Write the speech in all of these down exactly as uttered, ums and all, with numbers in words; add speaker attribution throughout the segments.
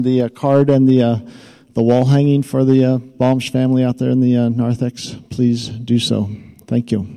Speaker 1: The uh, card and the uh, the wall hanging for the uh, Baumsch family out there in the uh, narthex, please do so. Thank you.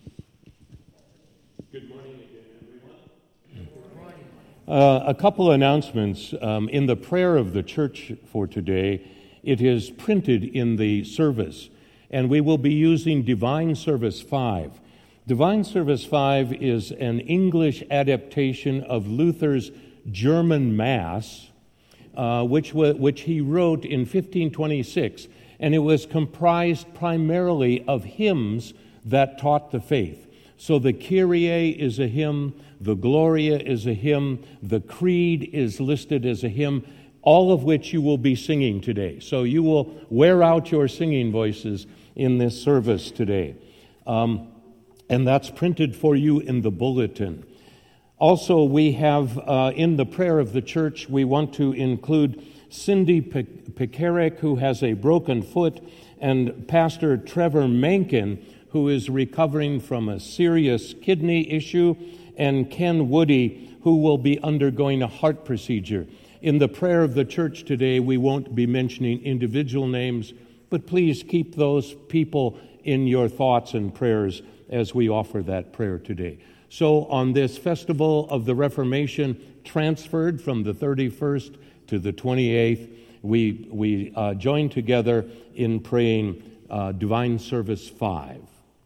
Speaker 2: Good morning again, everyone. Uh, a couple announcements. Um, in the prayer of the church for today, it is printed in the service, and we will be using Divine Service five. Divine Service five is an English adaptation of Luther's German Mass, Uh, which w- which he wrote in fifteen twenty-six, and it was comprised primarily of hymns that taught the faith. So the Kyrie is a hymn, the Gloria is a hymn, the Creed is listed as a hymn, all of which you will be singing today. So you will wear out your singing voices in this service today. Um, and that's printed for you in the bulletin. Also, we have, uh, in the prayer of the church, we want to include Cindy Pekarik, who has a broken foot, and Pastor Trevor Mencken, who is recovering from a serious kidney issue, and Ken Woody, who will be undergoing a heart procedure. In the prayer of the church today, we won't be mentioning individual names, but please keep those people in your thoughts and prayers as we offer that prayer today. So on this festival of the Reformation, transferred from the thirty-first to the twenty-eighth, we, we uh, join together in praying uh, Divine Service five.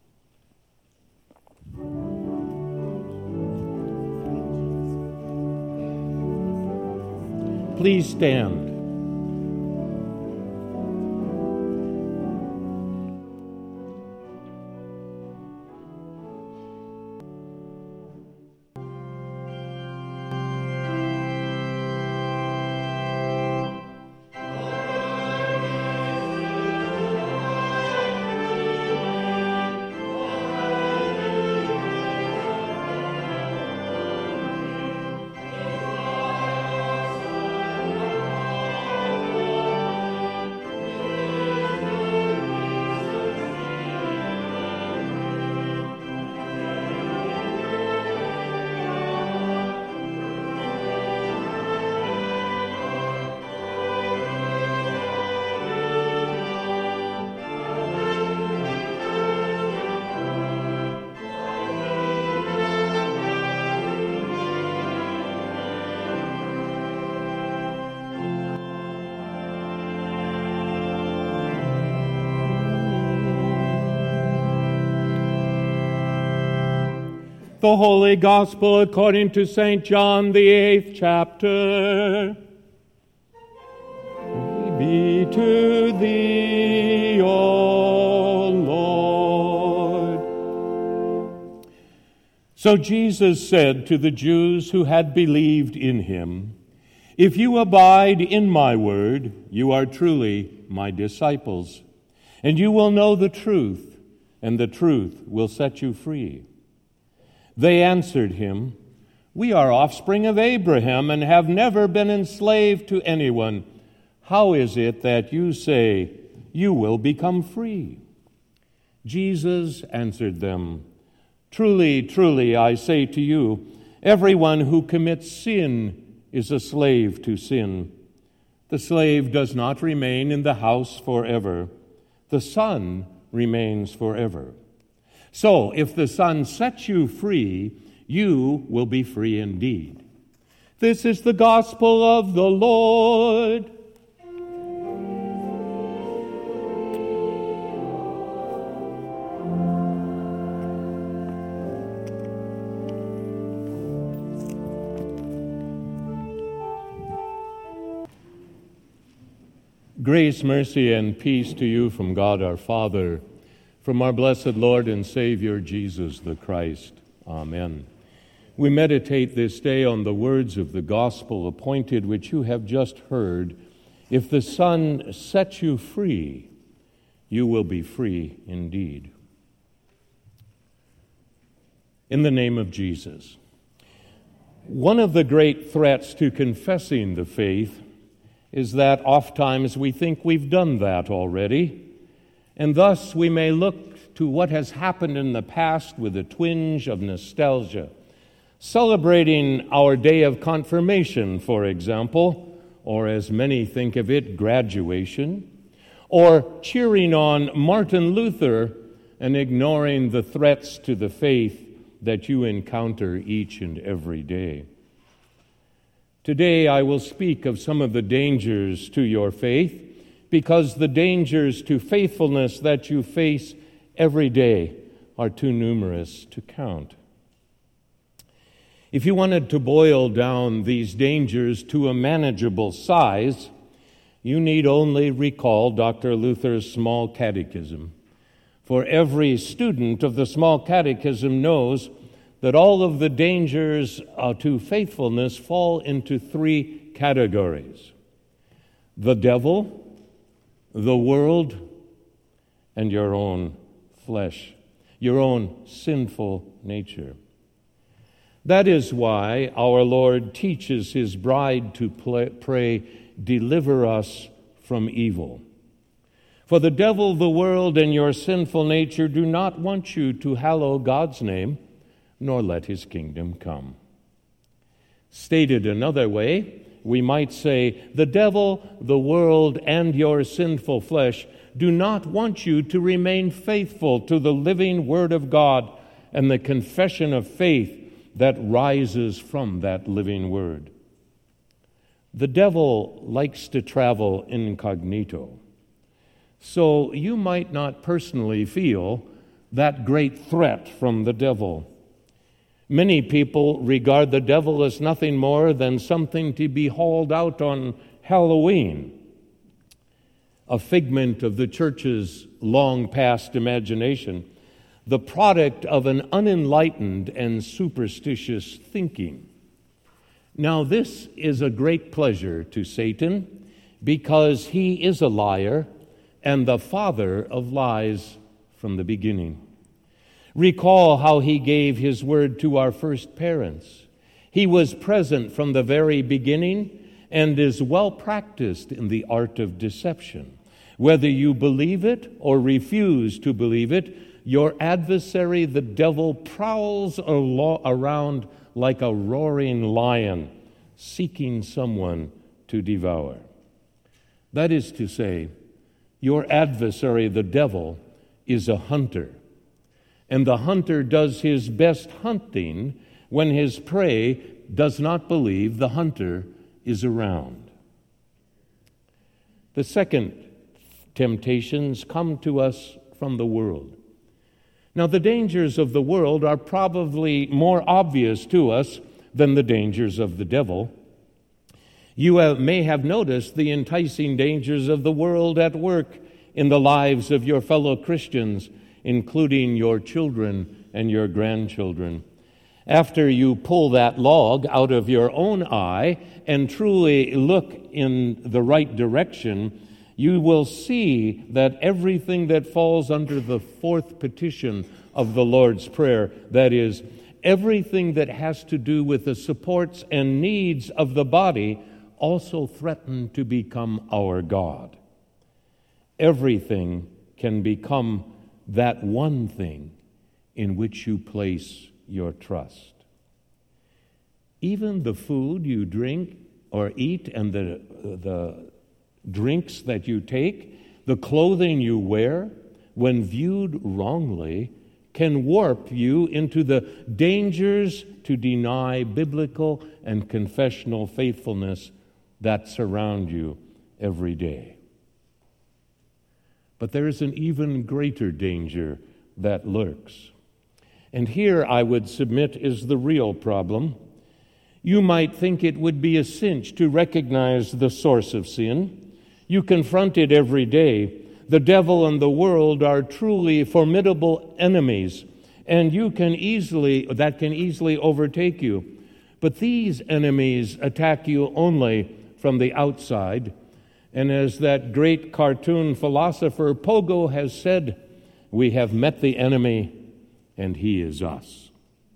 Speaker 2: Please stand. The Holy Gospel according to Saint John, the eighth chapter. Glory be to thee, O Lord. So Jesus said to the Jews who had believed in him, "If you abide in my word, you are truly my disciples, and you will know the truth, and the truth will set you free." They answered him, "We are offspring of Abraham and have never been enslaved to anyone. How is it that you say you will become free?" Jesus answered them, "Truly, truly, I say to you, everyone who commits sin is a slave to sin. The slave does not remain in the house forever. The Son remains forever. So, if the Son sets you free, you will be free indeed." This is the gospel of the Lord. Grace, mercy, and peace to you from God our Father, from our blessed Lord and Savior, Jesus the Christ. Amen. We meditate this day on the words of the gospel appointed, which you have just heard. If the Son sets you free, you will be free indeed. In the name of Jesus. One of the great threats to confessing the faith is that oftentimes we think we've done that already, and thus we may look to what has happened in the past with a twinge of nostalgia. Celebrating our day of confirmation, for example, or as many think of it, graduation, or cheering on Martin Luther and ignoring the threats to the faith that you encounter each and every day. Today I will speak of some of the dangers to your faith, because the dangers to faithfulness that you face every day are too numerous to count. If you wanted to boil down these dangers to a manageable size, you need only recall Doctor Luther's Small Catechism. For every student of the Small Catechism knows that all of the dangers uh, to faithfulness fall into three categories: the devil, the world, and your own flesh, your own sinful nature. That is why our Lord teaches His bride to pray, "Deliver us from evil." For the devil, the world, and your sinful nature do not want you to hallow God's name, nor let His kingdom come. Stated another way, we might say, the devil, the world, and your sinful flesh do not want you to remain faithful to the living Word of God and the confession of faith that rises from that living Word. The devil likes to travel incognito, so you might not personally feel that great threat from the devil. Many people regard the devil as nothing more than something to be hauled out on Halloween, a figment of the church's long-past imagination, the product of an unenlightened and superstitious thinking. Now, this is a great pleasure to Satan, because he is a liar and the father of lies from the beginning. Recall how he gave his word to our first parents. He was present from the very beginning and is well practiced in the art of deception. Whether you believe it or refuse to believe it, your adversary, the devil, prowls around like a roaring lion, seeking someone to devour. That is to say, your adversary, the devil, is a hunter. And the hunter does his best hunting when his prey does not believe the hunter is around. The second temptations come to us from the world. Now, the dangers of the world are probably more obvious to us than the dangers of the devil. You have, may have noticed the enticing dangers of the world at work in the lives of your fellow Christians, including your children and your grandchildren. After you pull that log out of your own eye and truly look in the right direction, you will see that everything that falls under the fourth petition of the Lord's Prayer, that is, everything that has to do with the supports and needs of the body, also threaten to become our God. Everything can become that one thing in which you place your trust. Even the food you drink or eat and the, the drinks that you take, the clothing you wear, when viewed wrongly, can warp you into the dangers to deny biblical and confessional faithfulness that surround you every day. But there is an even greater danger that lurks. And here, I would submit, is the real problem. You might think it would be a cinch to recognize the source of sin. You confront it every day. The devil and the world are truly formidable enemies, and you can easily, that can easily overtake you. But these enemies attack you only from the outside. And as that great cartoon philosopher Pogo has said, we have met the enemy, and he is us.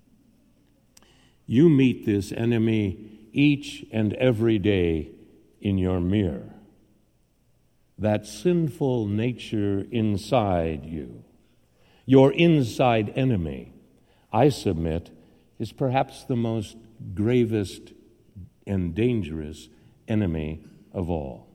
Speaker 2: You meet this enemy each and every day in your mirror. That sinful nature inside you, your inside enemy, I submit, is perhaps the most gravest and dangerous enemy of all.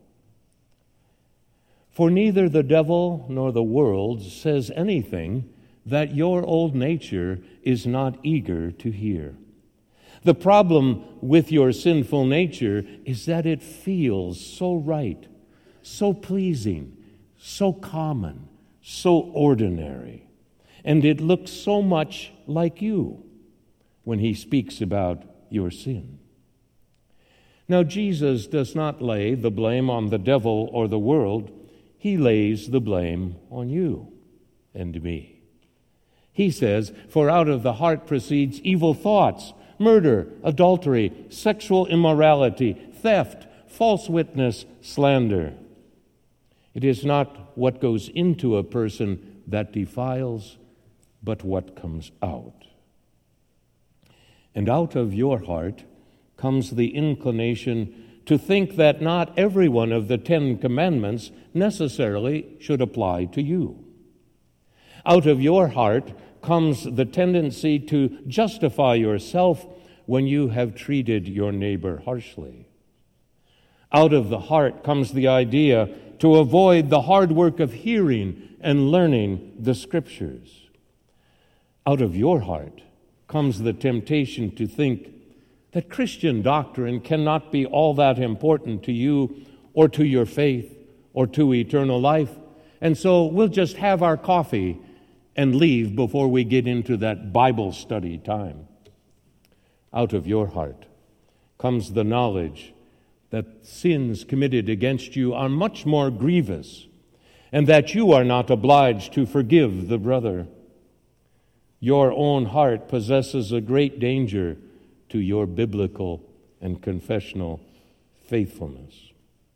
Speaker 2: For neither the devil nor the world says anything that your old nature is not eager to hear. The problem with your sinful nature is that it feels so right, so pleasing, so common, so ordinary, and it looks so much like you when he speaks about your sin. Now, Jesus does not lay the blame on the devil or the world. He lays the blame on you and me. He says, "For out of the heart proceeds evil thoughts, murder, adultery, sexual immorality, theft, false witness, slander." It is not what goes into a person that defiles, but what comes out. And out of your heart comes the inclination to think that not every one of the Ten Commandments necessarily should apply to you. Out of your heart comes the tendency to justify yourself when you have treated your neighbor harshly. Out of the heart comes the idea to avoid the hard work of hearing and learning the Scriptures. Out of your heart comes the temptation to think that Christian doctrine cannot be all that important to you or to your faith or to eternal life, and so we'll just have our coffee and leave before we get into that Bible study time. Out of your heart comes the knowledge that sins committed against you are much more grievous and that you are not obliged to forgive the brother. Your own heart possesses a great danger to your biblical and confessional faithfulness.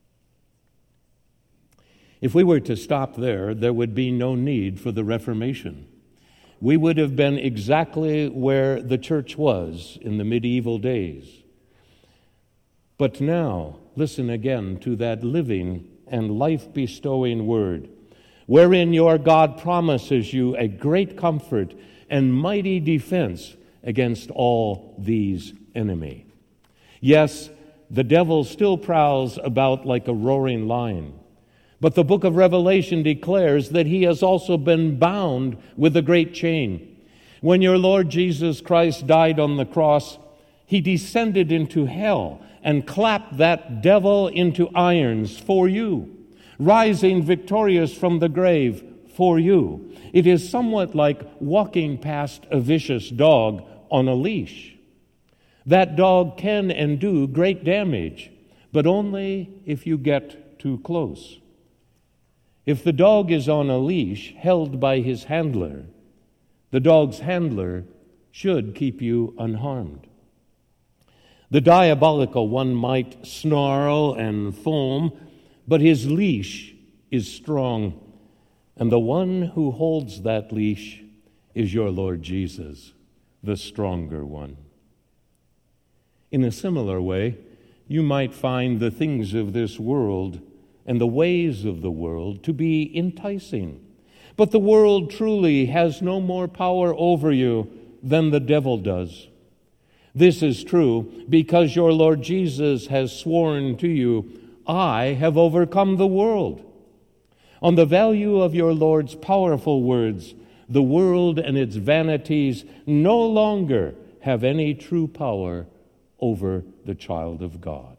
Speaker 2: If we were to stop there, there would be no need for the Reformation. We would have been exactly where the church was in the medieval days. But now, listen again to that living and life-bestowing word, wherein your God promises you a great comfort and mighty defense against all these enemy. Yes, the devil still prowls about like a roaring lion, but the book of Revelation declares that he has also been bound with a great chain. When your Lord Jesus Christ died on the cross, he descended into hell and clapped that devil into irons for you, rising victorious from the grave for you. It is somewhat like walking past a vicious dog on a leash. That dog can and do great damage, but only if you get too close. If the dog is on a leash held by his handler, the dog's handler should keep you unharmed. The diabolical one might snarl and foam, but his leash is strong, and the one who holds that leash is your Lord Jesus, the stronger one. In a similar way, you might find the things of this world and the ways of the world to be enticing. But the world truly has no more power over you than the devil does. This is true because your Lord Jesus has sworn to you, "I have overcome the world." On the value of your Lord's powerful words, the world and its vanities no longer have any true power over the child of God.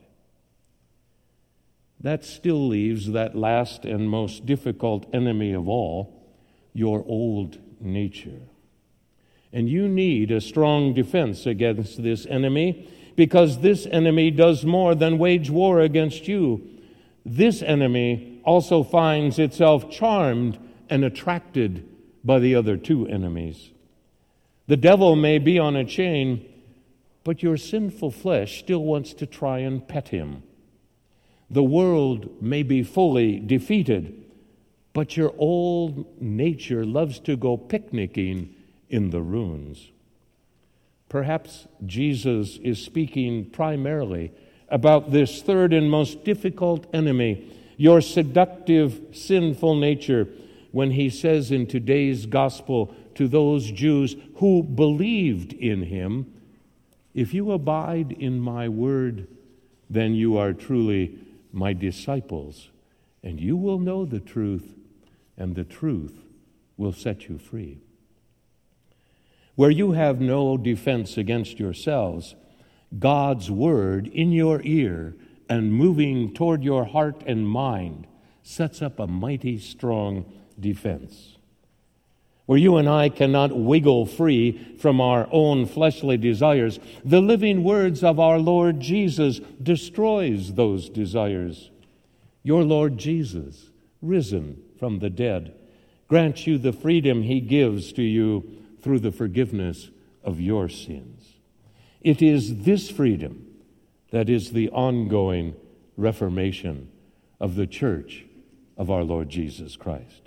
Speaker 2: That still leaves that last and most difficult enemy of all, your old nature. And you need a strong defense against this enemy, because this enemy does more than wage war against you. This enemy also finds itself charmed and attracted by the other two enemies. The devil may be on a chain, but your sinful flesh still wants to try and pet him. The world may be fully defeated, but your old nature loves to go picnicking in the ruins. Perhaps Jesus is speaking primarily about this third and most difficult enemy, your seductive, sinful nature, when he says in today's gospel to those Jews who believed in him, "If you abide in my word, then you are truly my disciples, and you will know the truth, and the truth will set you free. Where you have no defense against yourselves, God's word in your ear and moving toward your heart and mind sets up a mighty strong defense. Where you and I cannot wiggle free from our own fleshly desires, the living words of our Lord Jesus destroys those desires. Your Lord Jesus, risen from the dead, grants you the freedom he gives to you through the forgiveness of your sins. It is this freedom that is the ongoing reformation of the church of our Lord Jesus Christ.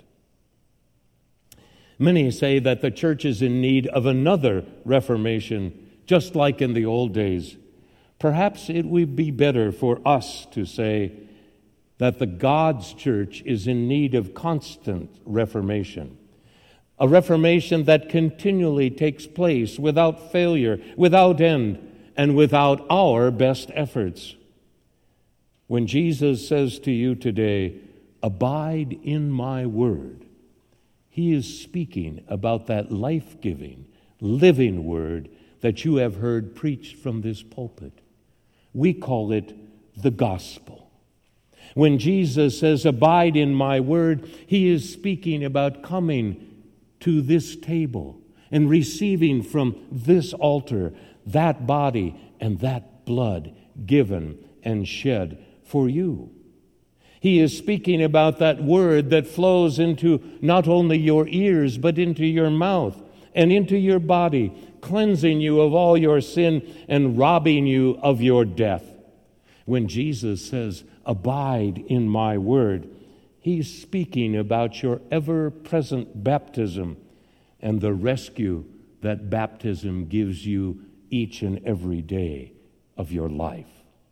Speaker 2: Many say that the church is in need of another reformation, just like in the old days. Perhaps it would be better for us to say that the God's church is in need of constant reformation, a reformation that continually takes place without failure, without end, and without our best efforts. When Jesus says to you today, "Abide in my word," he is speaking about that life-giving, living word that you have heard preached from this pulpit. We call it the gospel. When Jesus says, "Abide in my word," he is speaking about coming to this table and receiving from this altar that body and that blood given and shed for you. He is speaking about that word that flows into not only your ears, but into your mouth and into your body, cleansing you of all your sin and robbing you of your death. When Jesus says, "Abide in my word," he's speaking about your ever-present baptism and the rescue that baptism gives you each and every day of your life.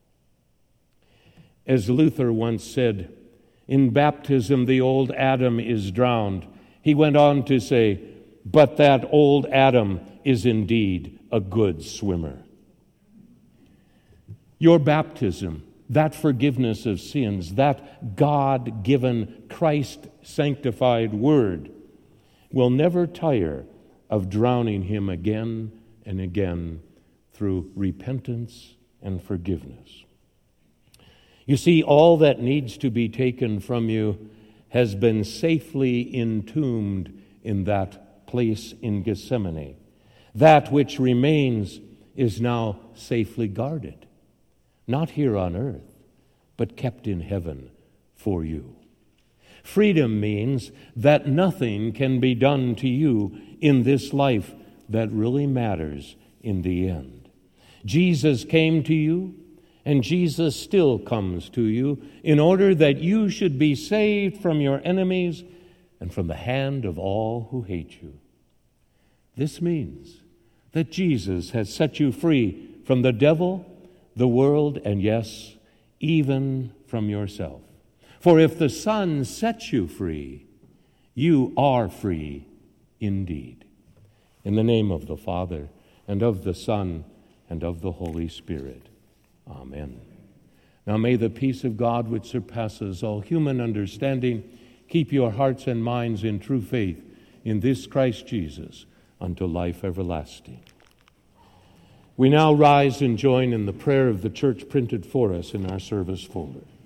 Speaker 2: As Luther once said, "In baptism the old Adam is drowned." He went on to say, "But that old Adam is indeed a good swimmer." Your baptism, that forgiveness of sins, that God-given, Christ-sanctified word will never tire of drowning him again and again through repentance and forgiveness. You see, all that needs to be taken from you has been safely entombed in that place in Gethsemane. That which remains is now safely guarded, not here on earth, but kept in heaven for you. Freedom means that nothing can be done to you in this life that really matters in the end. Jesus came to you, and Jesus still comes to you in order that you should be saved from your enemies and from the hand of all who hate you. This means that Jesus has set you free from the devil, the world, and yes, even from yourself. For if the Son sets you free, you are free indeed. In the name of the Father, and of the Son, and of the Holy Spirit. Amen. Now may the peace of God, which surpasses all human understanding, keep your hearts and minds in true faith in this Christ Jesus unto life everlasting. We now rise and join in the prayer of the church printed for us in our service folder.